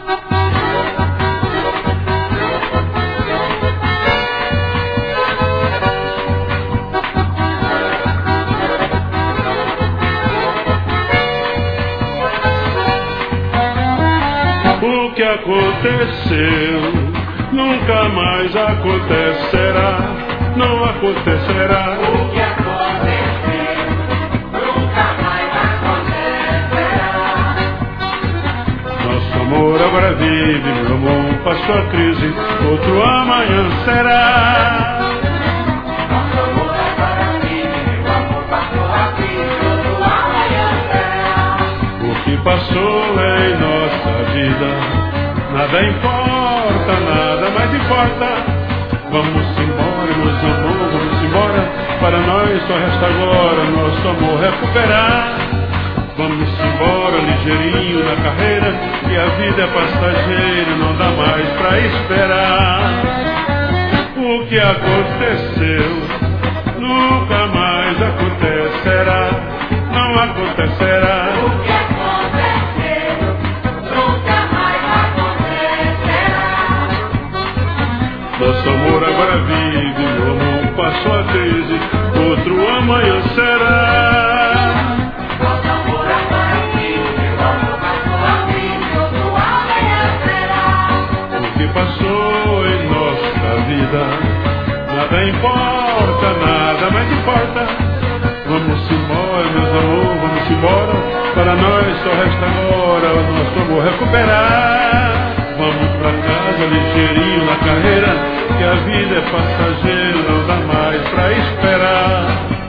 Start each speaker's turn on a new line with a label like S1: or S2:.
S1: O que aconteceu nunca mais acontecerá, não acontecerá.
S2: O que aconteceu nunca mais acontecerá.
S1: Nosso amor agora vive, meu amor passou a crise, outro amanhã será.
S2: Nosso amor agora vive, meu amor passou a crise, outro amanhã será.
S1: O que passou em nossa vida nada importa, nada mais importa. Vamos embora, meus amor, vamos embora. Para nós só resta agora nosso amor recuperar. Vamos embora ligeirinho na carreira, que a vida é passageira, não dá mais pra esperar. O que aconteceu nunca mais acontecerá, não acontecerá.
S2: O que aconteceu nunca mais acontecerá.
S1: Nosso amor agora vive, meu amor passou a crise, outro amanhã será.
S2: Nosso amor agora vive, meu amor passou a crise, outro amanhã será.
S1: O que passou em nossa vida nada importa, nada mais importa. Vamos embora, meus amor, vamos embora. Para nós só resta agora o nosso amor recuperar. Vamos pra casa ligeirinho na carreira, que a vida é passageira, não dá mais pra esperar.